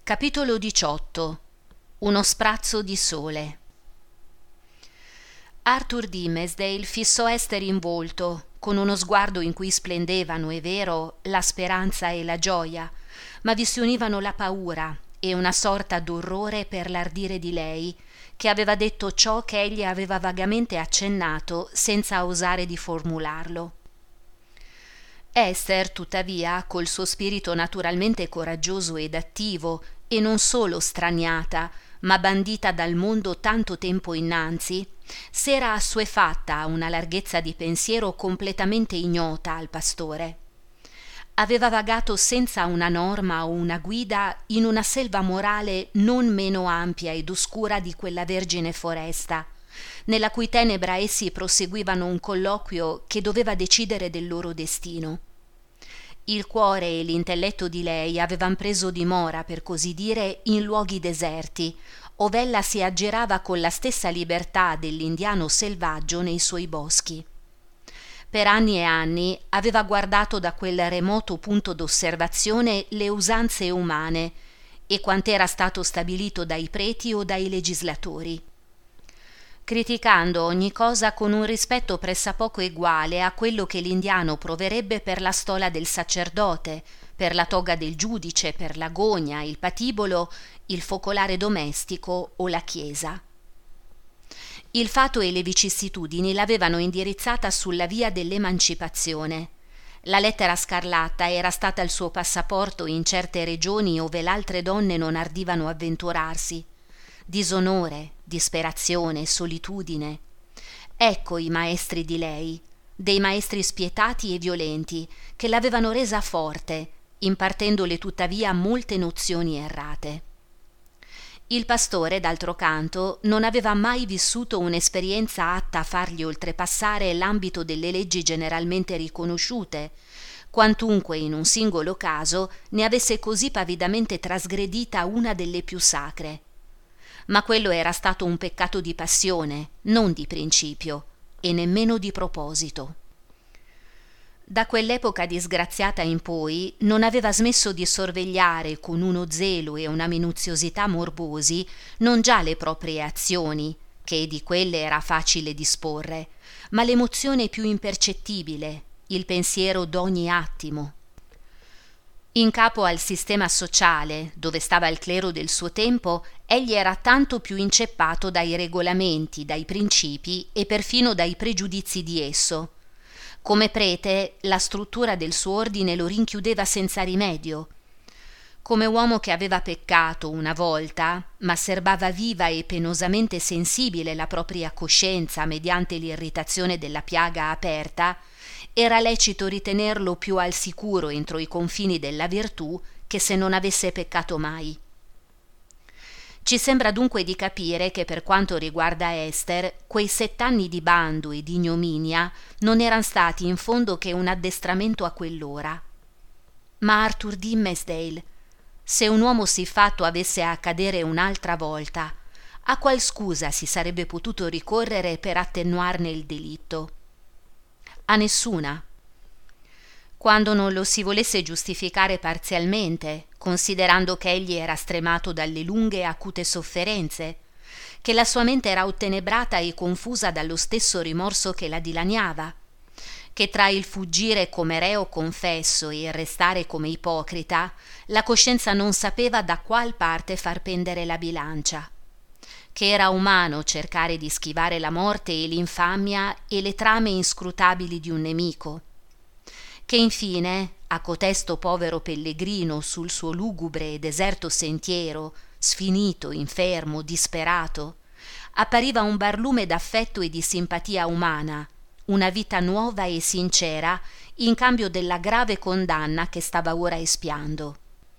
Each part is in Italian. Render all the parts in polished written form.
Capitolo 18. Uno sprazzo di sole. Arthur Dimmesdale fissò Esther in volto, con uno sguardo in cui splendevano, è vero, la speranza e la gioia, ma vi si univano la paura e una sorta d'orrore per l'ardire di lei, che aveva detto ciò che egli aveva vagamente accennato senza osare di formularlo. Esther, tuttavia, col suo spirito naturalmente coraggioso ed attivo, e non solo straniata, ma bandita dal mondo tanto tempo innanzi, s'era assuefatta a una larghezza di pensiero completamente ignota al pastore. Aveva vagato senza una norma o una guida in una selva morale non meno ampia ed oscura di quella vergine foresta, nella cui tenebra essi proseguivano un colloquio che doveva decidere del loro destino. Il cuore e l'intelletto di lei avevan preso dimora, per così dire, in luoghi deserti, ov'ella si aggirava con la stessa libertà dell'indiano selvaggio nei suoi boschi. Per anni e anni aveva guardato da quel remoto punto d'osservazione le usanze umane e quant'era stato stabilito dai preti o dai legislatori, criticando ogni cosa con un rispetto pressappoco eguale a quello che l'indiano proverebbe per la stola del sacerdote, per la toga del giudice, per la gogna, il patibolo, il focolare domestico o la chiesa. Il fato e le vicissitudini l'avevano indirizzata sulla via dell'emancipazione. La lettera scarlatta era stata il suo passaporto in certe regioni ove l'altre donne non ardivano avventurarsi. Disonore, disperazione, solitudine. Ecco i maestri di lei, dei maestri spietati e violenti, che l'avevano resa forte, impartendole tuttavia molte nozioni errate. Il pastore, d'altro canto, non aveva mai vissuto un'esperienza atta a fargli oltrepassare l'ambito delle leggi generalmente riconosciute, quantunque in un singolo caso ne avesse così pavidamente trasgredita una delle più sacre. Ma quello era stato un peccato di passione, non di principio, e nemmeno di proposito. Da quell'epoca disgraziata in poi non aveva smesso di sorvegliare con uno zelo e una minuziosità morbosi non già le proprie azioni, che di quelle era facile disporre, ma l'emozione più impercettibile, il pensiero d'ogni attimo. In capo al sistema sociale, dove stava il clero del suo tempo, egli era tanto più inceppato dai regolamenti, dai principi e perfino dai pregiudizi di esso. Come prete, la struttura del suo ordine lo rinchiudeva senza rimedio. Come uomo che aveva peccato una volta, ma serbava viva e penosamente sensibile la propria coscienza mediante l'irritazione della piaga aperta, era lecito ritenerlo più al sicuro entro i confini della virtù che se non avesse peccato mai. Ci sembra dunque di capire che per quanto riguarda Esther, quei 7 anni di bando e di ignominia non eran stati in fondo che un addestramento a quell'ora. Ma Arthur Dimmesdale, se un uomo siffatto avesse a cadere un'altra volta, a qual scusa si sarebbe potuto ricorrere per attenuarne il delitto? A nessuna. Quando non lo si volesse giustificare parzialmente, considerando che egli era stremato dalle lunghe e acute sofferenze, che la sua mente era ottenebrata e confusa dallo stesso rimorso che la dilaniava, che tra il fuggire come reo confesso e il restare come ipocrita, la coscienza non sapeva da qual parte far pendere la bilancia, che era umano cercare di schivare la morte e l'infamia e le trame inscrutabili di un nemico, che infine, a cotesto povero pellegrino sul suo lugubre e deserto sentiero, sfinito, infermo, disperato, appariva un barlume d'affetto e di simpatia umana, una vita nuova e sincera in cambio della grave condanna che stava ora espiando.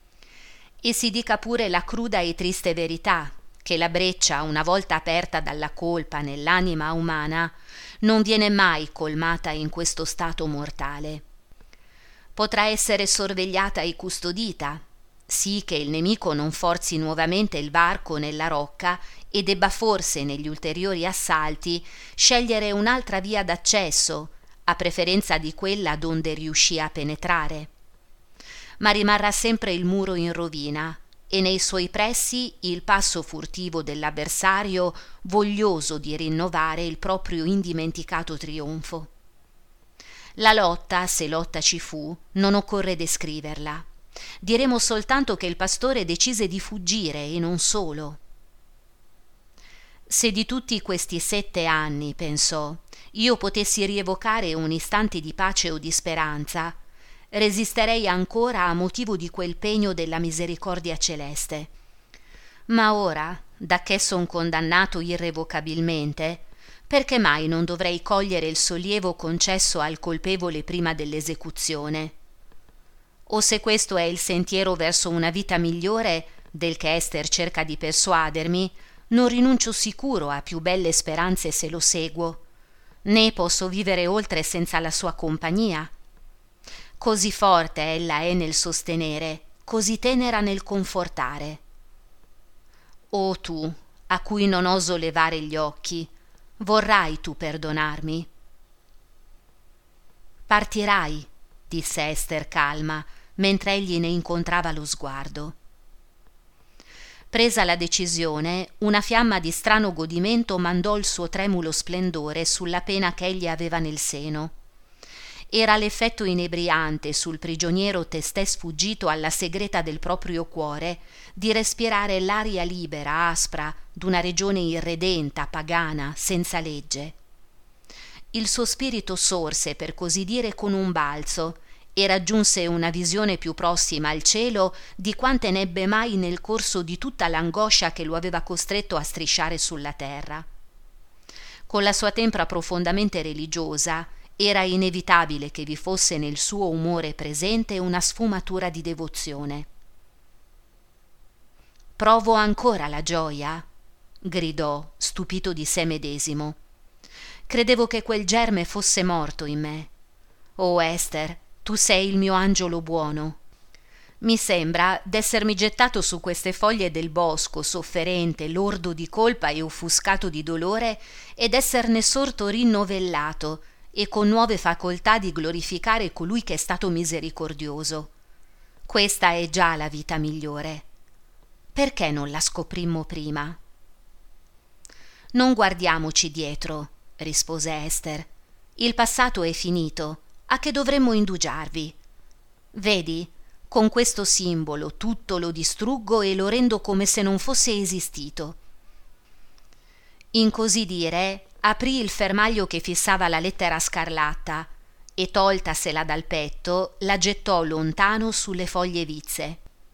E si dica pure la cruda e triste verità, che la breccia, una volta aperta dalla colpa nell'anima umana, non viene mai colmata in questo stato mortale. Potrà essere sorvegliata e custodita, sì che il nemico non forzi nuovamente il varco nella rocca e debba forse negli ulteriori assalti scegliere un'altra via d'accesso, a preferenza di quella donde riuscì a penetrare. Ma rimarrà sempre il muro in rovina, e nei suoi pressi il passo furtivo dell'avversario voglioso di rinnovare il proprio indimenticato trionfo. La lotta, se lotta ci fu, non occorre descriverla. Diremo soltanto che il pastore decise di fuggire e non solo. Se di tutti questi 7 anni, pensò, io potessi rievocare un istante di pace o di speranza, resisterei ancora a motivo di quel pegno della misericordia celeste. Ma ora, dacché son condannato irrevocabilmente, perché mai non dovrei cogliere il sollievo concesso al colpevole prima dell'esecuzione? O se questo è il sentiero verso una vita migliore del che Ester cerca di persuadermi, non rinuncio sicuro a più belle speranze se lo seguo, né posso vivere oltre senza la sua compagnia. Così forte ella è nel sostenere, così tenera nel confortare. O tu, a cui non oso levare gli occhi, vorrai tu perdonarmi? Partirai, disse Ester calma, mentre egli ne incontrava lo sguardo. Presa la decisione, una fiamma di strano godimento mandò il suo tremulo splendore sulla pena che egli aveva nel seno. Era l'effetto inebriante sul prigioniero testè sfuggito alla segreta del proprio cuore di respirare l'aria libera, aspra, d'una regione irredenta, pagana, senza legge. Il suo spirito sorse, per così dire, con un balzo e raggiunse una visione più prossima al cielo di quante n'ebbe mai nel corso di tutta l'angoscia che lo aveva costretto a strisciare sulla terra. Con la sua tempra profondamente religiosa, era inevitabile che vi fosse nel suo umore presente una sfumatura di devozione. «Provo ancora la gioia?» gridò, stupito di sé medesimo. «Credevo che quel germe fosse morto in me. Oh Ester, tu sei il mio angelo buono. Mi sembra d'essermi gettato su queste foglie del bosco, sofferente, lordo di colpa e offuscato di dolore, ed esserne sorto rinnovellato e con nuove facoltà di glorificare colui che è stato misericordioso. Questa è già la vita migliore. Perché non la scoprimmo prima?» «Non guardiamoci dietro», rispose Ester. «Il passato è finito. A che dovremmo indugiarvi? Vedi, con questo simbolo tutto lo distruggo e lo rendo come se non fosse esistito». In così dire, aprì il fermaglio che fissava la lettera scarlatta e, toltasela dal petto, la gettò lontano sulle foglie vizze.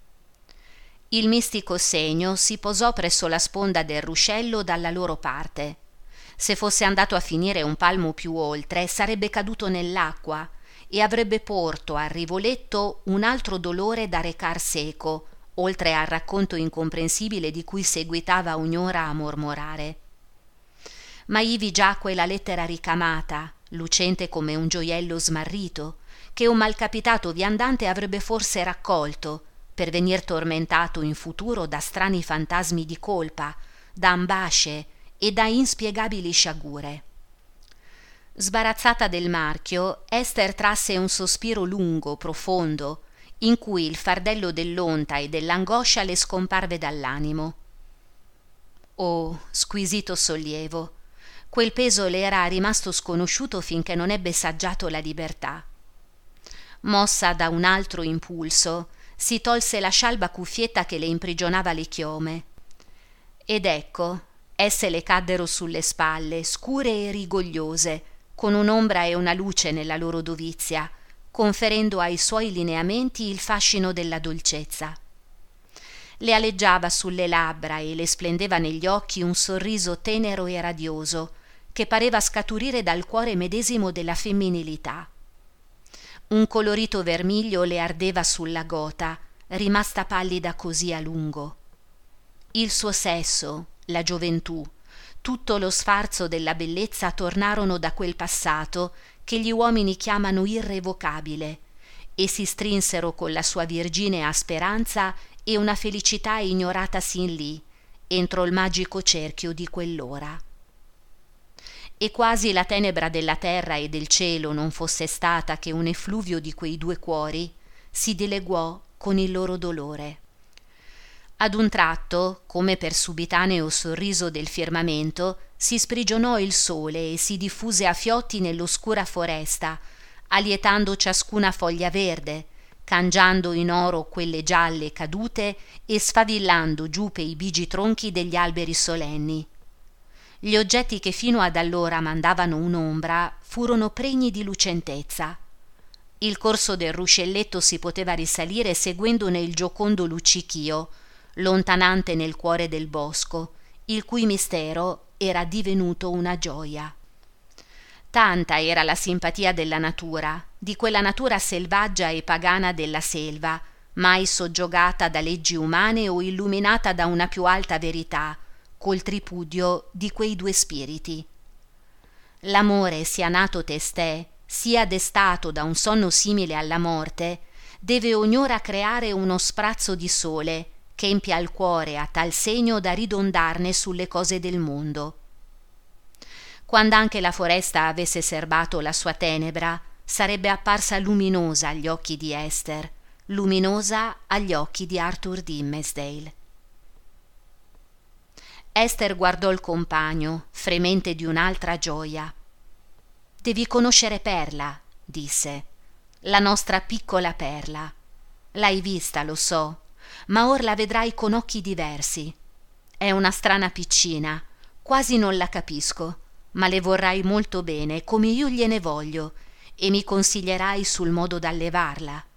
Il mistico segno si posò presso la sponda del ruscello dalla loro parte. Se fosse andato a finire un palmo più oltre, sarebbe caduto nell'acqua e avrebbe porto al rivoletto un altro dolore da recar seco, oltre al racconto incomprensibile di cui seguitava ogni ora a mormorare. Ma ivi giacque la lettera ricamata, lucente come un gioiello smarrito, che un malcapitato viandante avrebbe forse raccolto, per venir tormentato in futuro da strani fantasmi di colpa, da ambasce e da inspiegabili sciagure. Sbarazzata del marchio, Ester trasse un sospiro lungo, profondo, in cui il fardello dell'onta e dell'angoscia le scomparve dall'animo. Oh, squisito sollievo! Quel peso le era rimasto sconosciuto finché non ebbe saggiato la libertà. Mossa da un altro impulso, si tolse la scialba cuffietta che le imprigionava le chiome. Ed ecco, esse le caddero sulle spalle, scure e rigogliose, con un'ombra e una luce nella loro dovizia, conferendo ai suoi lineamenti il fascino della dolcezza. Le aleggiava sulle labbra e le splendeva negli occhi un sorriso tenero e radioso, che pareva scaturire dal cuore medesimo della femminilità. Un colorito vermiglio le ardeva sulla gota, rimasta pallida così a lungo. Il suo sesso, la gioventù, tutto lo sfarzo della bellezza tornarono da quel passato che gli uomini chiamano irrevocabile e si strinsero con la sua virginea speranza e una felicità ignorata sin lì, entro il magico cerchio di quell'ora. E quasi la tenebra della terra e del cielo non fosse stata che un effluvio di quei due cuori, si dileguò con il loro dolore. Ad un tratto, come per subitaneo sorriso del firmamento, si sprigionò il sole e si diffuse a fiotti nell'oscura foresta, allietando ciascuna foglia verde, cangiando in oro quelle gialle cadute e sfavillando giù pei bigi tronchi degli alberi solenni. Gli oggetti che fino ad allora mandavano un'ombra furono pregni di lucentezza. Il corso del ruscelletto si poteva risalire seguendone il giocondo luccichio, lontanante nel cuore del bosco, il cui mistero era divenuto una gioia. Tanta era la simpatia della natura, di quella natura selvaggia e pagana della selva, mai soggiogata da leggi umane o illuminata da una più alta verità, col tripudio di quei due spiriti. L'amore, sia nato testè, sia destato da un sonno simile alla morte, deve ognora creare uno sprazzo di sole che empia il cuore a tal segno da ridondarne sulle cose del mondo. Quando anche la foresta avesse serbato la sua tenebra, sarebbe apparsa luminosa agli occhi di Esther, luminosa agli occhi di Arthur Dimmesdale. Esther guardò il compagno, fremente di un'altra gioia. «Devi conoscere Perla», disse, «la nostra piccola Perla. L'hai vista, lo so, ma ora la vedrai con occhi diversi. È una strana piccina, quasi non la capisco, ma le vorrai molto bene, come io gliene voglio, e mi consiglierai sul modo d'allevarla.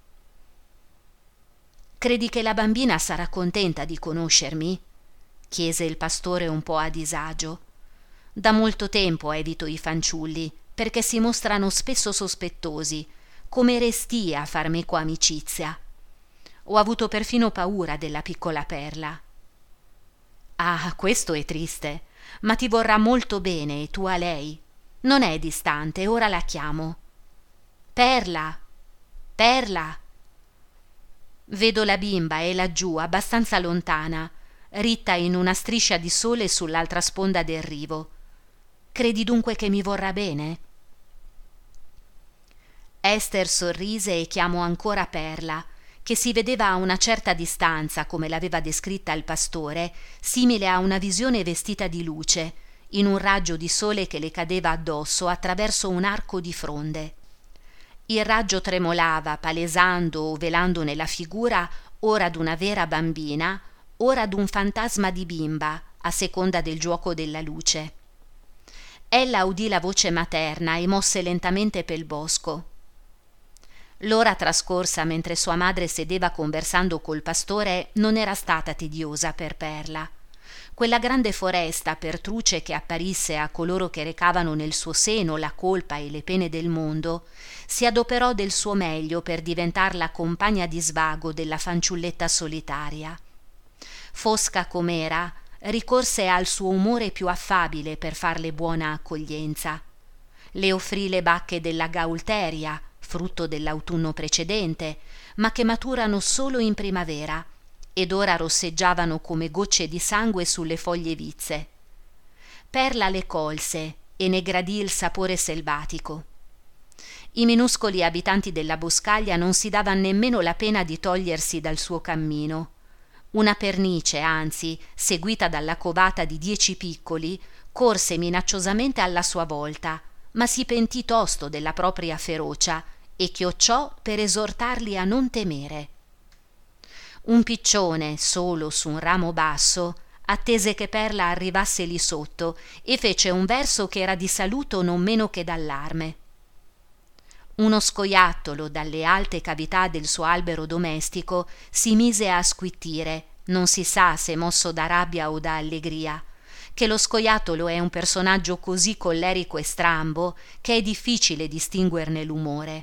Credi che la bambina sarà contenta di conoscermi?» chiese il pastore un po' a disagio. «Da molto tempo evito i fanciulli, perché si mostrano spesso sospettosi, come restia a far meco amicizia. Ho avuto perfino paura della piccola Perla». «Ah, questo è triste, ma ti vorrà molto bene e tu a lei. Non è distante, ora la chiamo. Perla! Perla!» «Vedo la bimba, è laggiù, abbastanza lontana, ritta in una striscia di sole sull'altra sponda del rivo. Credi dunque che mi vorrà bene?» Esther sorrise e chiamò ancora Perla, che si vedeva a una certa distanza, come l'aveva descritta il pastore, simile a una visione vestita di luce, in un raggio di sole che le cadeva addosso attraverso un arco di fronde. Il raggio tremolava, palesando o velandone la figura ora d'una vera bambina, ora d'un fantasma di bimba, a seconda del giuoco della luce. Ella udì la voce materna e mosse lentamente pel bosco. L'ora trascorsa mentre sua madre sedeva conversando col pastore non era stata tediosa per Perla. Quella grande foresta, per truce che apparisse a coloro che recavano nel suo seno la colpa e le pene del mondo, si adoperò del suo meglio per diventar la compagna di svago della fanciulletta solitaria. Fosca com'era, ricorse al suo umore più affabile per farle buona accoglienza. Le offrì le bacche della gaulteria, frutto dell'autunno precedente, ma che maturano solo in primavera, ed ora rosseggiavano come gocce di sangue sulle foglie vizze. Perla le colse e ne gradì il sapore selvatico. I minuscoli abitanti della boscaglia non si davan nemmeno la pena di togliersi dal suo cammino. Una pernice, anzi, seguita dalla covata di 10 piccoli, corse minacciosamente alla sua volta, ma si pentì tosto della propria ferocia e chiocciò per esortarli a non temere. Un piccione, solo su un ramo basso, attese che Perla arrivasse lì sotto e fece un verso che era di saluto non meno che d'allarme. Uno scoiattolo dalle alte cavità del suo albero domestico si mise a squittire, non si sa se mosso da rabbia o da allegria, che lo scoiattolo è un personaggio così collerico e strambo che è difficile distinguerne l'umore.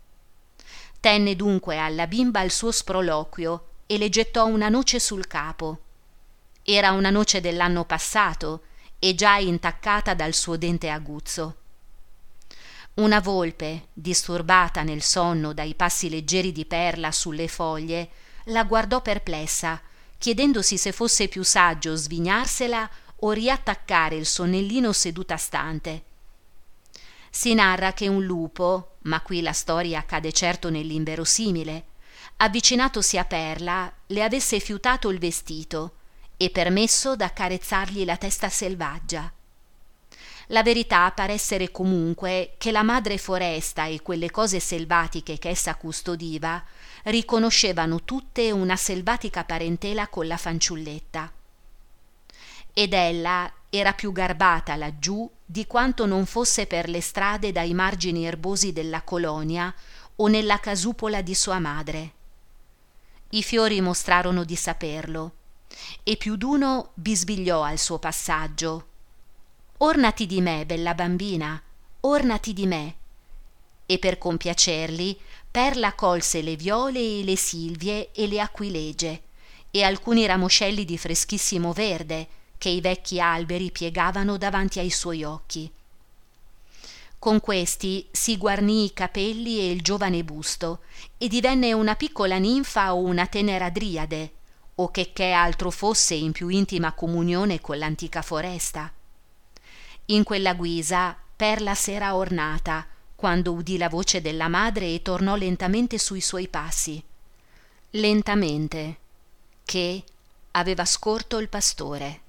Tenne dunque alla bimba il suo sproloquio e le gettò una noce sul capo. Era una noce dell'anno passato e già intaccata dal suo dente aguzzo. Una volpe, disturbata nel sonno dai passi leggeri di Perla sulle foglie, la guardò perplessa, chiedendosi se fosse più saggio svignarsela o riattaccare il sonnellino seduta stante. Si narra che un lupo, ma qui la storia cade certo nell'inverosimile, avvicinatosi a Perla, le avesse fiutato il vestito e permesso d'accarezzargli la testa selvaggia. La verità pare essere comunque che la madre foresta e quelle cose selvatiche che essa custodiva riconoscevano tutte una selvatica parentela con la fanciulletta. Ed ella era più garbata laggiù di quanto non fosse per le strade dai margini erbosi della colonia o nella casupola di sua madre. I fiori mostrarono di saperlo, e più d'uno bisbigliò al suo passaggio: «Ornati di me, bella bambina, ornati di me!» E per compiacerli Perla colse le viole e le silvie e le aquilegie e alcuni ramoscelli di freschissimo verde che i vecchi alberi piegavano davanti ai suoi occhi. Con questi si guarnì i capelli e il giovane busto e divenne una piccola ninfa o una tenera driade, o che altro fosse in più intima comunione con l'antica foresta. In quella guisa Perla s'era ornata quando udì la voce della madre e tornò lentamente sui suoi passi. Lentamente, che aveva scorto il pastore.